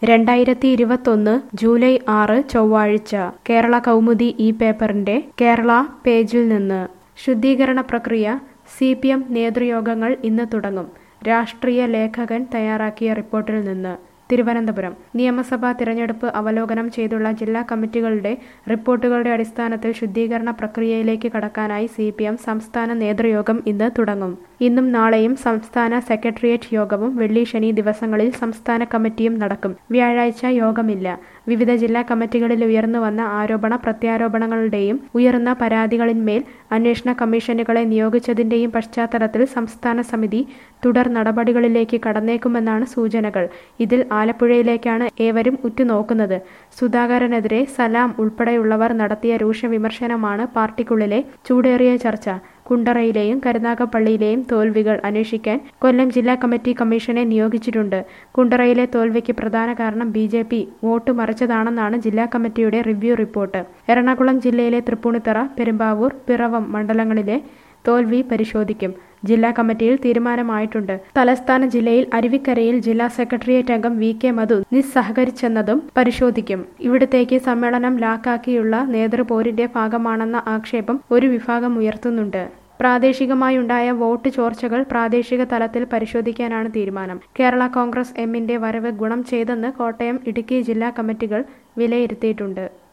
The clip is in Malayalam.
2021 ജൂലൈ 6 ചൊവ്വാഴ്ച കേരള കൗമുദി ഈ പേപ്പറിന്റെ കേരള പേജിൽ നിന്ന് ശുദ്ധീകരണ പ്രക്രിയ CPM നേതൃയോഗങ്ങൾ ഇന്ന് തുടങ്ങും. രാഷ്ട്രീയ ലേഖകൻ തയ്യാറാക്കിയ റിപ്പോർട്ടിൽ നിന്ന് തിരുവനന്തപുരം നിയമസഭാ തിരഞ്ഞെടുപ്പ് അവലോകനം ചെയ്തുള്ള ജില്ലാ കമ്മിറ്റികളുടെ റിപ്പോർട്ടുകളുടെ അടിസ്ഥാനത്തിൽ ശുദ്ധീകരണ പ്രക്രിയയിലേക്ക് കടക്കാനായി CPM സംസ്ഥാന നേതൃയോഗം ഇന്ന് തുടങ്ങും. ഇന്നും നാളെയും സംസ്ഥാന സെക്രട്ടേറിയറ്റ് യോഗവും വെള്ളി ശനി ദിവസങ്ങളിൽ സംസ്ഥാന കമ്മിറ്റിയും നടക്കും. വ്യാഴാഴ്ച യോഗമില്ല. വിവിധ ജില്ലാ കമ്മിറ്റികളിൽ ഉയർന്നുവന്ന ആരോപണ പ്രത്യാരോപണങ്ങളുടെയും ഉയർന്ന പരാതികളിന്മേൽ അന്വേഷണ കമ്മീഷനുകളെ നിയോഗിച്ചതിന്റെയും പശ്ചാത്തലത്തിൽ സംസ്ഥാന സമിതി തുടർ നടപടികളിലേക്ക് കടന്നേക്കുമെന്നാണ് സൂചനകൾ. ഇതിൽ ആലപ്പുഴയിലേക്കാണ് ഏവരും ഉറ്റുനോക്കുന്നത്. സുധാകരനെതിരെ സലാം ഉൾപ്പെടെയുള്ളവർ നടത്തിയ രൂക്ഷ വിമർശനമാണ് പാർട്ടിക്കുള്ളിലെ ചൂടേറിയ ചർച്ച. കുണ്ടറയിലെയും കരുനാഗപ്പള്ളിയിലെയും തോൽവികൾ അന്വേഷിക്കാൻ കൊല്ലം ജില്ലാ കമ്മിറ്റി കമ്മീഷനെ നിയോഗിച്ചിട്ടുണ്ട്. കുണ്ടറയിലെ തോൽവിക്ക് പ്രധാന കാരണം BJP വോട്ട് മറിച്ചതാണെന്നാണ് ജില്ലാ കമ്മിറ്റിയുടെ റിവ്യൂ റിപ്പോർട്ട്. എറണാകുളം ജില്ലയിലെ തൃപ്പൂണിത്തറ, പെരുമ്പാവൂർ, പിറവം മണ്ഡലങ്ങളിലെ തോൽവി പരിശോധിക്കും. ജില്ലാ കമ്മിറ്റിയിൽ തീരുമാനമായിട്ടുണ്ട്. തലസ്ഥാന ജില്ലയിൽ അരുവിക്കരയിൽ ജില്ലാ സെക്രട്ടേറിയറ്റ് അംഗം VK മധു നിസ്സഹകരിച്ചെന്നതും പരിശോധിക്കും. ഇവിടത്തേക്ക് സമ്മേളനം ലാക്കാക്കിയുള്ള നേതൃപോരിന്റെ ഭാഗമാണെന്ന ആക്ഷേപം ഒരു വിഭാഗം ഉയർത്തുന്നുണ്ട്. പ്രാദേശികമായുണ്ടായ വോട്ട് ചോർച്ചകൾ പ്രാദേശിക തലത്തിൽ പരിശോധിക്കാനാണ് തീരുമാനം. കേരള കോൺഗ്രസ് എമ്മിന്റെ വരവ് ഗുണം ചെയ്തെന്ന് കോട്ടയം, ഇടുക്കി ജില്ലാ കമ്മിറ്റികൾ വിലയിരുത്തിയിട്ടുണ്ട്.